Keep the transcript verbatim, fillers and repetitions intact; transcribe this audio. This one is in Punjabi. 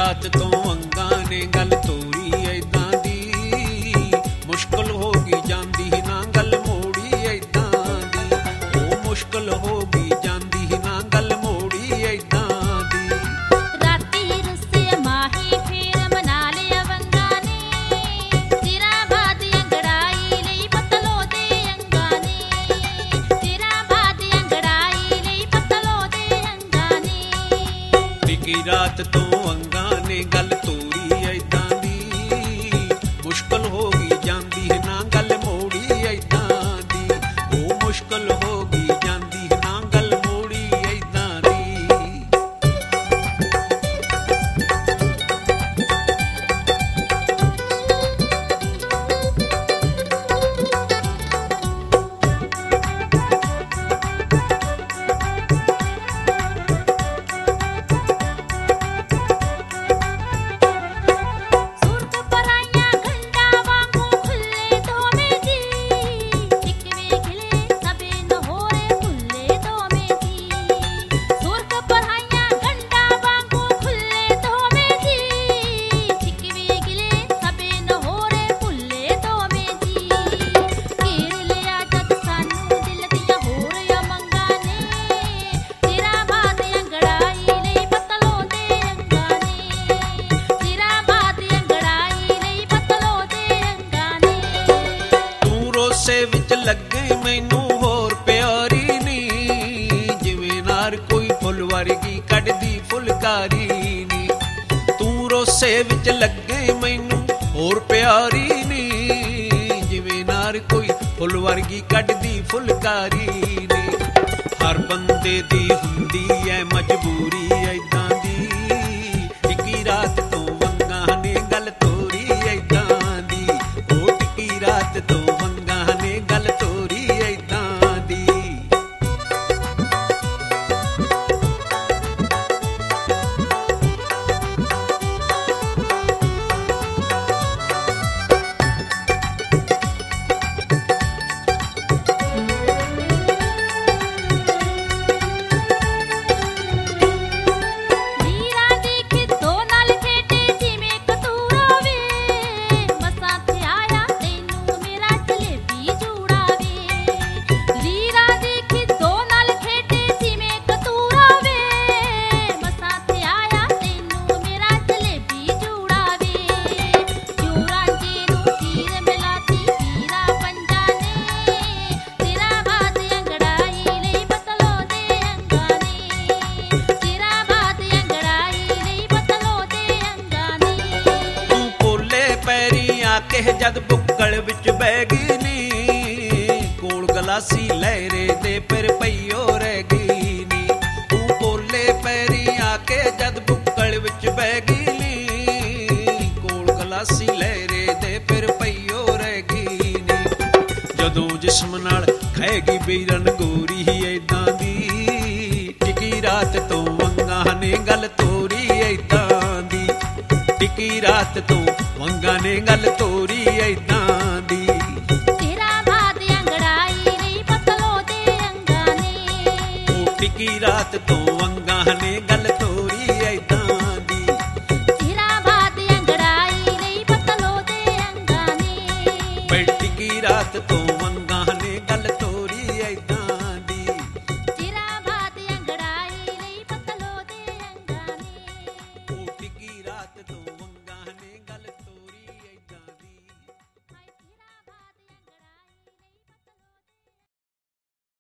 ਰਾਤ ਤੋਂ ਅੰਗਾਂ ਨੇ ਗੱਲ ਤੋਰੀ ਏਦਾਂ ਦੀ, ਮੁਸ਼ਕਲ ਹੋ ਗਈ ਜਾਂਦੀ ਨਾ ਗੱਲ ਮੋੜੀ ਏਦਾਂ ਦੀ, ਉਹ ਮੁਸ਼ਕਲ ਹੋ ਗਈ ਜਾਂਦੀ ਨਾ ਗੱਲ ਮੋੜੀ ਏਦਾਂ ਦੀ। ਰਾਤੀ ਰੁੱਸੇ ਮਾਹੀ ਫੇਰ ਮਨਾ ਲਿਆ ਵੰਗਾਂ ਨੇ, ਸਿਰਾਂ ਬਾਦ ਅੰਗੜਾਈ ਲਈ ਪਤਲੋ ਦੇ ਅੰਗਾਂ ਨੇ, ਸਿਰਾਂ ਬਾਦ ਅੰਗੜਾਈ ਲਈ ਪਤਲੋ ਦੇ ਅੰਗਾਂ ਨੇ। ਟਿਕੀ ਰਾਤ ਤੋਂ ਅੰਗਾਂ ਨੇ ਗੱਲ ਤੋਰੀ ਏਦਾਂ ਦੀ, ਮੁਸ਼ਕਲ ਹੋ ਗਈ ਜਾਂਦੀ ਨਾ ਗੱਲ ਮੋੜੀ ਏਦਾਂ ਦੀ, ਉਹ ਮੁਸ਼ਕਲ ਹੋ ਗਈ ਜਾਂਦੀ ਨਾ ਗੱਲ ਮੋੜੀ ਏਦਾਂ ਦੀ। ਸੁਰਤ ਪਰਾਈਆਂ ਗੰਢਾਂ ਵਾਂਗੂ ਖੁੱਲੇ ਦੋਵੇਂ ਜੀ, ਟਿਕਵੇ ਖਿਲੇ ਸਭੇ ਨਹੋਰੇ ਖੁੱਲੇ ਦੋਵੇਂ ਜੀ। ਸੁਰਤ ਪਰਾਈਆਂ ਗੰਢਾਂ ਵਾਂਗੂ ਖੁੱਲੇ ਦੋਵੇਂ ਜੀ, ਟਿਕਵੇ ਖਿਲੇ ਸਭੇ ਨਹੋਰੇ ਖੁੱਲੇ ਦੋਵੇਂ ਜੀ। ਘੇਰ ਲਿਆ ਜਦ ਸਾਨੂੰ ਦਿਲ ਦੀਆਂ ਹੋਰ ਉਮੰਗਾਂ ਨੇ, ਸਿਰਾਂ ਬਾਦ ਅੰਗੜਾਈ ਲਈ ਪਤਲੋ ਦੇ ਅੰਗਾਂ ਨੇ, ਸਿਰਾਂ ਬਾਦ ਅੰਗੜਾਈ ਲਈ ਪਤਲੋ ਦੇ ਅੰਗਾਂ ਨੇ। ਤੂੰ ਰੋਸੇ ਵਿੱਚ ਲੱਗੇ ਮੈਨੂੰ ਹੋਰ ਪਿਆਰੀ ਨੀ, ਜਿਵੇਂ ਨਾਰ ਕੋਈ ਫੁੱਲ ਵਰਗੀ ਕੱਢਦੀ ਫੁਲਕਾਰੀ ਨੀ। ਤੂੰ ਰੋਸੇ ਵਿੱਚ ਲੱਗੇ ਮੈਨੂੰ ਹੋਰ ਪਿਆਰੀ ਨੀ, ਜਿਵੇਂ ਨਾਰ ਕੋਈ ਫੁੱਲ ਵਰਗੀ ਕੱਢਦੀ ਫੁਲਕਾਰੀ ਨੀ। ਹਰ ਬੰਦੇ ਦੀ ਹੁੰਦੀ ਐ ਮਜਬੂਰੀ ਏਦਾਂ ਦੀ, ਟਿੱਕੀ ਰਾਤ ਤੋਂ ਵੰਗਾਂ ਨੇ ਗੱਲ ਤੋਰੀ ਏਦਾਂ ਦੀ, ਉਹ ਟਿੱਕੀ ਰਾਤ ਤੋਂ ਵੰਗਾਂ ਨੇ ਗੱਲ ਤੋਰੀ ਏਦਾਂ ਦੀ। ਲੀਰਾਂ ਦੀ ਖਿੱਦੋ ਨਾਲ ਖੇਡੇ ਜਿਵੇਂ ਕਤੂਰਾ ਵੇ, ਮਸਾਂ ਤੇ ਆਇਆ ਤੈਨੂੰ ਮੇਰਾ ਜਲੇਬੀ ਜੂੜਾ ਵੇ। ਲੀਰਾਂ ਦੀ ਖਿੱਦੋ ਨਾਲ ਖੇਡੇ ਜਿਵੇਂ ਕਤੂਰਾ ਵੇ, ਮਸਾਂ ਤੇ ਆਇਆ ਤੈਨੂੰ ਮੇਰਾ ਜਲੇਬੀ ਜੂੜਾ ਵੇ। ਜੋ ਰਾਂਝੇ ਨੂੰ ਹੀਰ ਮਿਲਾਤੀ ਹੀਰਾ ਪੰਜਾ ਨੇ, ਸਿਰਾਂ ਬਾਦ ਅੰਗੜਾਈ ਲਈ ਪਤਲੋ ਦੇ ਅੰਗਾਂ ਨੇ, ਸਿਰਾਂ ਬਾਦ ਅੰਗੜਾਈ ਲਈ ਪਤਲੋ ਦੇ ਅੰਗਾਂ ਨੇ। ਤੂੰ ਪੋਲੇ ਪੈਰੀ ਆ ਕੇ ਜਦ ਬੁੱਕਲ ਵਿੱਚ ਬਹਿ ਗਈ ਨੀ, ਕੋਲ ਗਲਾਸੀ ਲਹਿਰੇ ਦੇ ਫਿਰ ਪਈਓ ਰਹਿ ਗਈ ਨੀ। ਤੂੰ ਪੋਲੇ ਪੈਰੀ ਆ ਕੇ ਜਦ ਬੁੱਕਲ ਵਿੱਚ ਬਹਿ ਗਈ ਨੀ, ਕੋਲ ਗਲਾਸੀ ਲਹਿਰੇ ਦੇ ਫਿਰ ਪਈਓ ਰਹਿ ਗਈ ਨੀ। ਜਦੋਂ ਜਿਸਮ ਨਾਲ ਖਾਏਗੀ ਬੀਰਨ ਗੋਰੀ ਏਦਾਂ ਦੀ, ਟਿੱਕੀ ਰਾਤ ਤੋਂ ਵੰਗਾਂ ਨੇ ਗੱਲ ਤੋਰੀ ਏਦਾਂ ਦੀ, ਟਿੱਕੀ ਰਾਤ ਤੋਂ ਵੰਗਾਂ ਨੇ ਗੱਲ ਤੋਰੀ ਏਦਾਂ ਦੀ। ਸਿਰਾਂ ਬਾਦ ਅੰਗੜਾਈ ਲਈ ਪਤਲੋ ਦੇ ਅੰਗਾਂ ਨੇ, ਉਹ ਟਿੱਕੀ ਰਾਤ ਤੋਂ ਵੰਗਾਂ ਨੇ ਗੱਲ ਤੋਰੀ